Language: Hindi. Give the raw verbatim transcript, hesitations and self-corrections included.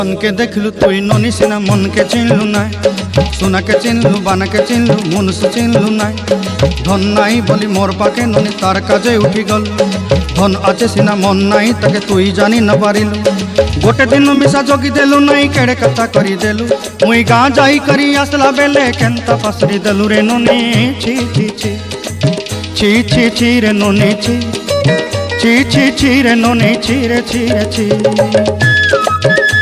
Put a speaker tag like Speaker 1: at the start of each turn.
Speaker 1: मन के देखलु तुई ननी सिना मन के चिनलु ना सोना के चिनलु बाना के चिनलु मुनुष चिनलु ना धन नाई बोली मोर पाके ननी तार काजे उठी गल धन आचे सिना मन नाई ताके तुई जानी न पारिलु गोटे दिन मिसा जगी देलु नाई केड़े कथा करी देलु मुई गाँ जाई करी आसला बेले केंता पासरी देलु रे ननी छी छी छी छी छी छी रे ननी छी छी छी छी रे ननी छी रे छी रे छी।